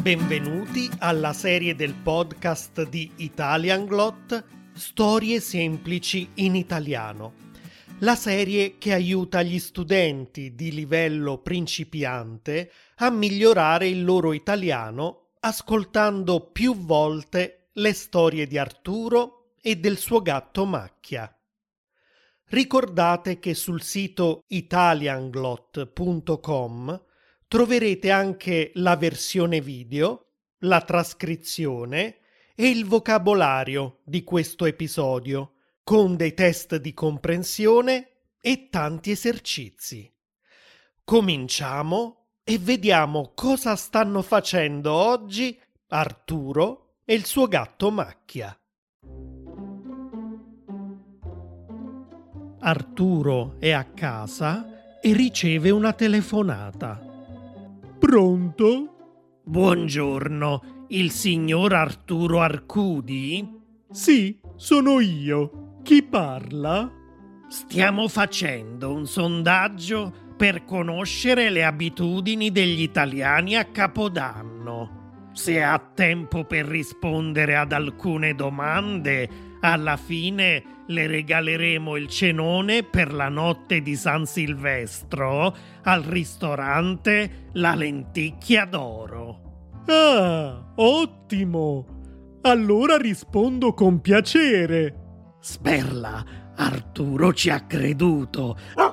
Benvenuti alla serie del podcast di Italianglot Storie semplici in italiano. La serie che aiuta gli studenti di livello principiante a migliorare il loro italiano ascoltando più volte le storie di Arturo e del suo gatto Macchia. Ricordate che sul sito italianglot.com troverete anche la versione video, la trascrizione e il vocabolario di questo episodio, con dei test di comprensione e tanti esercizi. Cominciamo e vediamo cosa stanno facendo oggi Arturo e il suo gatto Macchia. Arturo è a casa e riceve una telefonata. Pronto? Buongiorno, il signor Arturo Arcudi? Sì, sono io. Chi parla? Stiamo facendo un sondaggio per conoscere le abitudini degli italiani a Capodanno. Se ha tempo per rispondere ad alcune domande, alla fine le regaleremo il cenone per la notte di San Silvestro al ristorante La Lenticchia d'Oro. Ah, ottimo! Allora rispondo con piacere. Sperla, Arturo ci ha creduto.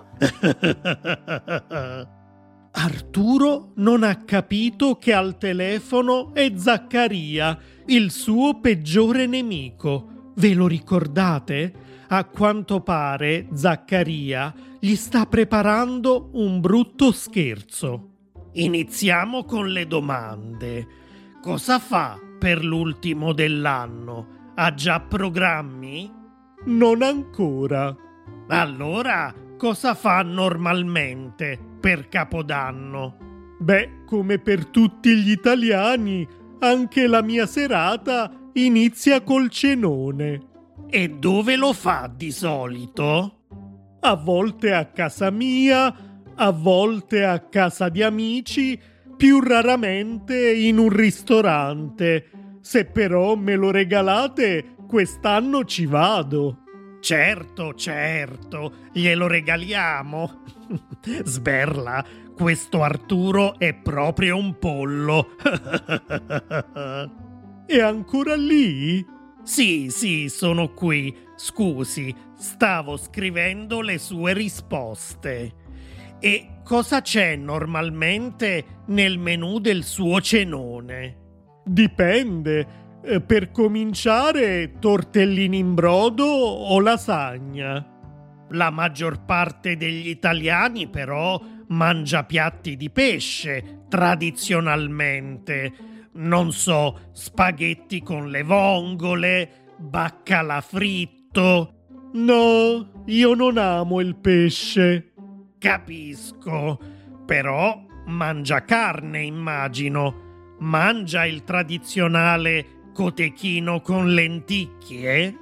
Arturo non ha capito che al telefono è Zaccaria, il suo peggiore nemico. Ve lo ricordate? A quanto pare Zaccaria gli sta preparando un brutto scherzo. Iniziamo con le domande. Cosa fa per l'ultimo dell'anno? Ha già programmi? Non ancora. Allora, cosa fa normalmente per Capodanno? Beh, come per tutti gli italiani, anche la mia serata inizia col cenone. E dove lo fa di solito? A volte a casa mia, a volte a casa di amici, più raramente in un ristorante. Se però me lo regalate, quest'anno ci vado. Certo, glielo regaliamo. Sberla, questo Arturo è proprio un pollo. È ancora lì? Sì, sono qui. Scusi, stavo scrivendo le sue risposte. E cosa c'è normalmente nel menù del suo cenone? Dipende. Per cominciare, tortellini in brodo o lasagna. La maggior parte degli italiani, però, mangia piatti di pesce, tradizionalmente. Non so, spaghetti con le vongole, baccalà fritto. No, io non amo il pesce. Capisco, però mangia carne, immagino. Mangia il tradizionale cotechino con lenticchie?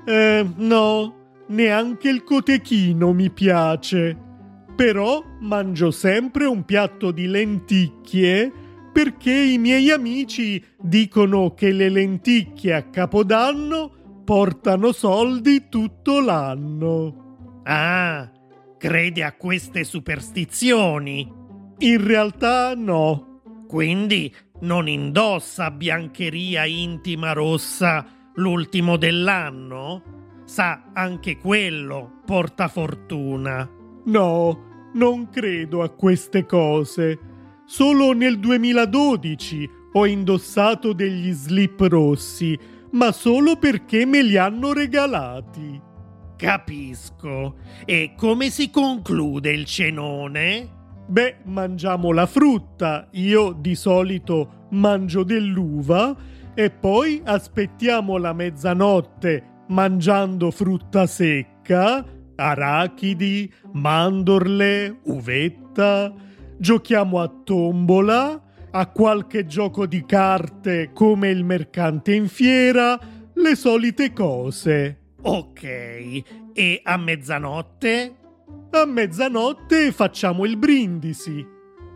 No, neanche il cotechino mi piace. Però mangio sempre un piatto di lenticchie perché i miei amici dicono che le lenticchie a Capodanno portano soldi tutto l'anno. Ah, crede a queste superstizioni? In realtà no. Quindi non indossa biancheria intima rossa l'ultimo dell'anno? Sa, anche quello porta fortuna. No, non credo a queste cose. Solo nel 2012 ho indossato degli slip rossi, ma solo perché me li hanno regalati. Capisco. E come si conclude il cenone? Beh, mangiamo la frutta. Io di solito mangio dell'uva e poi aspettiamo la mezzanotte mangiando frutta secca, arachidi, mandorle, uvetta. Giochiamo a tombola, a qualche gioco di carte come il mercante in fiera, le solite cose. Ok, e a mezzanotte? A mezzanotte facciamo il brindisi.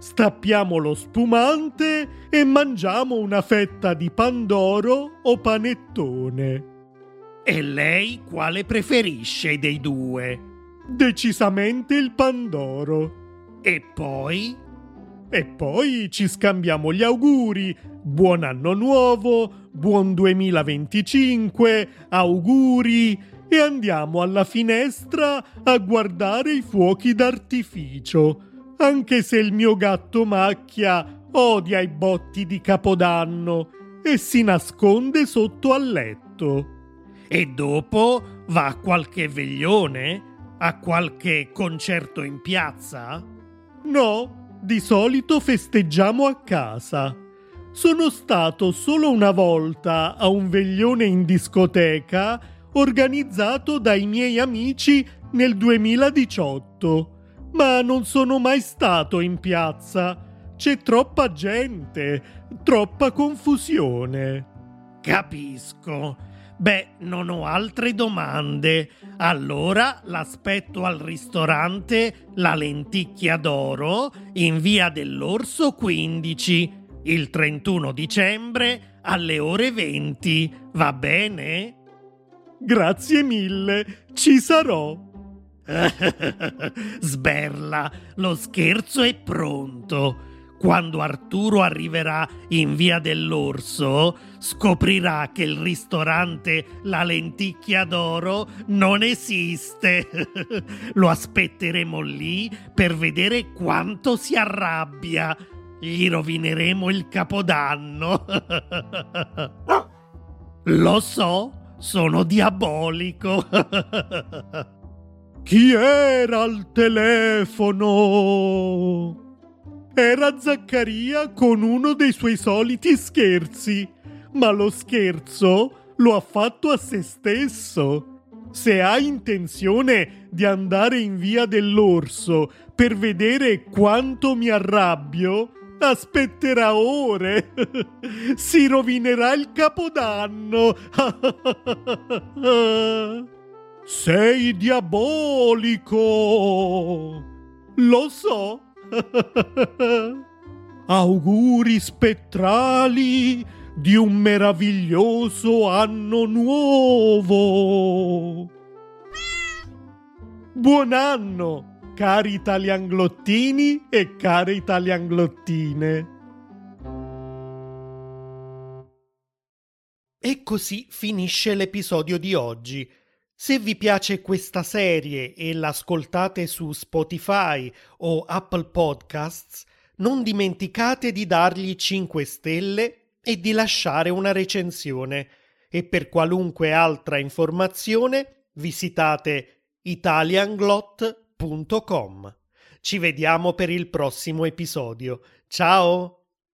Stappiamo lo spumante e mangiamo una fetta di pandoro o panettone. E lei quale preferisce dei due? Decisamente il pandoro. E poi? E poi ci scambiamo gli auguri. Buon anno nuovo, buon 2025, auguri, e andiamo alla finestra a guardare i fuochi d'artificio, anche se il mio gatto Macchia odia i botti di Capodanno e si nasconde sotto al letto. E dopo va a qualche veglione? A qualche concerto in piazza? No, di solito festeggiamo a casa. Sono stato solo una volta a un veglione in discoteca organizzato dai miei amici nel 2018, ma non sono mai stato in piazza. C'è troppa gente, troppa confusione. Capisco. Beh, non ho altre domande. Allora l'aspetto al ristorante La Lenticchia d'Oro in via dell'Orso 15, il 31 dicembre alle ore 20. Va bene? Grazie mille, ci sarò. Sberla, lo scherzo è pronto. Quando Arturo arriverà in via dell'Orso, scoprirà che il ristorante La Lenticchia d'Oro non esiste. Lo aspetteremo lì per vedere quanto si arrabbia. Gli rovineremo il Capodanno. Lo so, sono diabolico. Chi era al telefono? Era Zaccaria con uno dei suoi soliti scherzi, ma lo scherzo lo ha fatto a se stesso. Se hai intenzione di andare in via dell'Orso per vedere quanto mi arrabbio, aspetterà ore. Si rovinerà il Capodanno. Sei diabolico. Lo so. Auguri spettrali di un meraviglioso anno nuovo. Buon anno, cari italianglottini e care italianglottine. E così finisce l'episodio di oggi. Se vi piace questa serie e l'ascoltate su Spotify o Apple Podcasts, non dimenticate di dargli 5 stelle e di lasciare una recensione. E per qualunque altra informazione visitate italianglot.com. Ci vediamo per il prossimo episodio. Ciao!